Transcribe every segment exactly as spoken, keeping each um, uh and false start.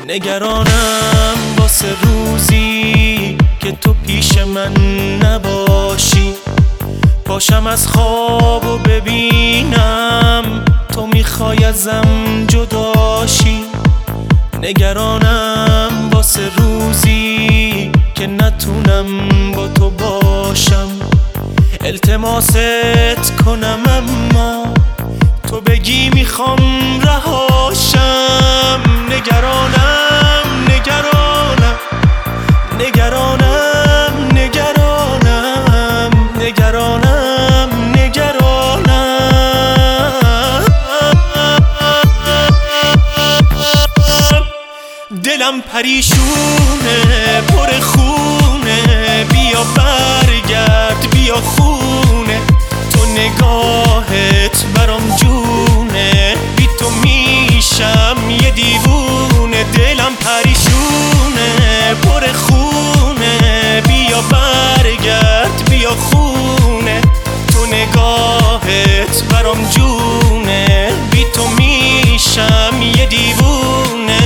نگرانم واسه روزی که تو پیش من نباشی، پاشم از خواب و ببینم تو میخوای ازم جداشی. نگرانم واسه روزی که نتونم با تو باشم، التماست کنم اما تو بگی میخوام رهاشم. نگرانم نگرانم نگرانم نگرانم نگرانم نگرانم دلم پریشونه پر خونه، بیا برگرد بیا خونه، تو نگاهت برام جونه، بی تو میشم یه دیوونه. دلم پریشونه پر خونه، بیا برگرد بیا خونه، تو نگاهت برام جونه، بی تو میشم یه دیوونه.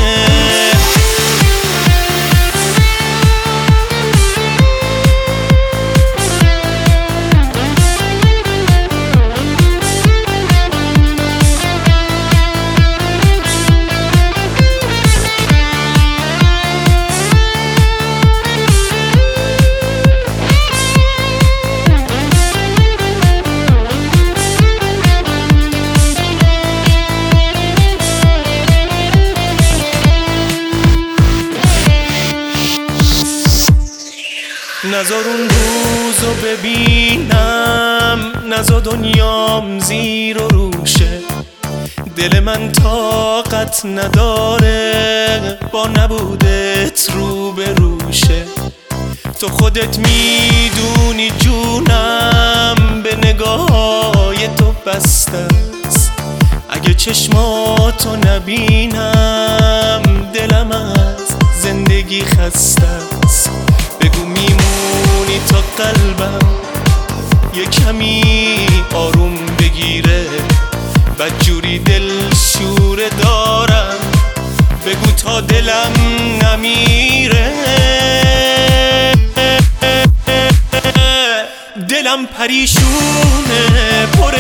نزار اون روزو ببینم، نزار دنیام زیر و روشه، دل من طاقت نداره با نبودت رو به روشه. تو خودت میدونی جونم به نگاههای تو بسته است، اگه چشماتو نبینم دلم از زندگی خسته است. بگو میمونی تا قلبم یه کمی آروم بگیره، بدجوری دل شوره دارم، بگو تا دلم نمیره. دلم پریشونه پر